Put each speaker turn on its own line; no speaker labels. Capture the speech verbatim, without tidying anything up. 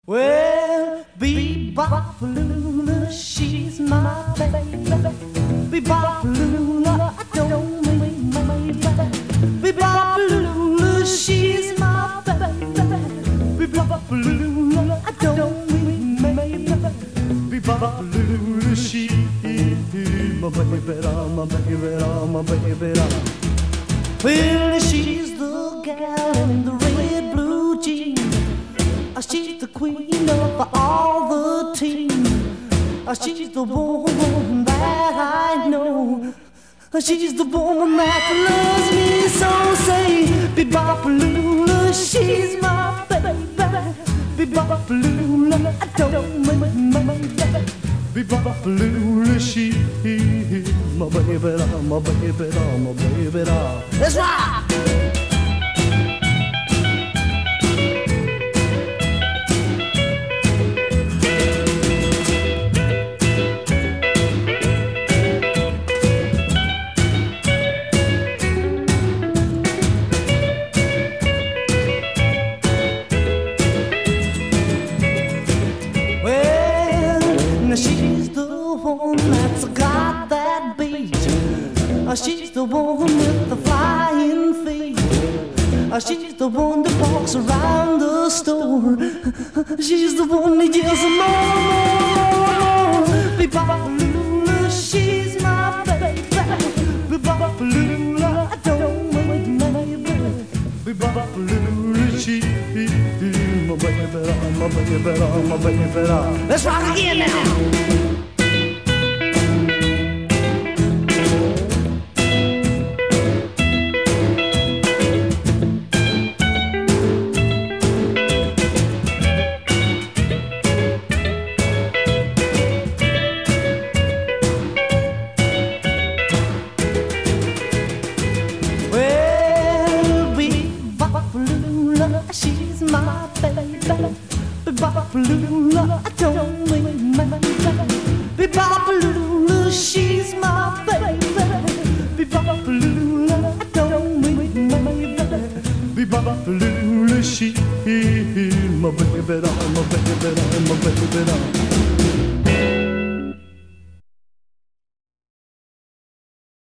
Well, Bebop-a-lula, she's my baby. Bebop-a-lula, I don't mean my baby. Bebop-a-lula, she's my baby. Bebop-a-lula, I don't mean my baby. Bebop-a-lula, she's my baby, my baby, my baby. Well, she's the gal in the red blue jeans. She's the queen of all the team. She's the woman that I know. She's the woman that loves me so. Say, Bebop-a-lula, she's my baby. Bebop-a-lula, I don't mean my baby. Bebop-a-lula, she's my baby, my baby, my baby. Let's rock! She's the one that's got that beat. She's the one with the flying feet. She's the one that walks around the store. She's the one that yells more, more, more. Bebop-a-lula, she's my baby. Bebop-a-lula, I don't mean my baby. Bebop-a-lula, she's my baby, my baby, my baby. Let's rock again now. She's my baby. Bebop-a-lula, I don't mean my baby. Bebop-a-lula, she's my baby. Bebop-a-lula, I don't mean my baby. Bebop-a-lula, she's my baby, my baby, my baby.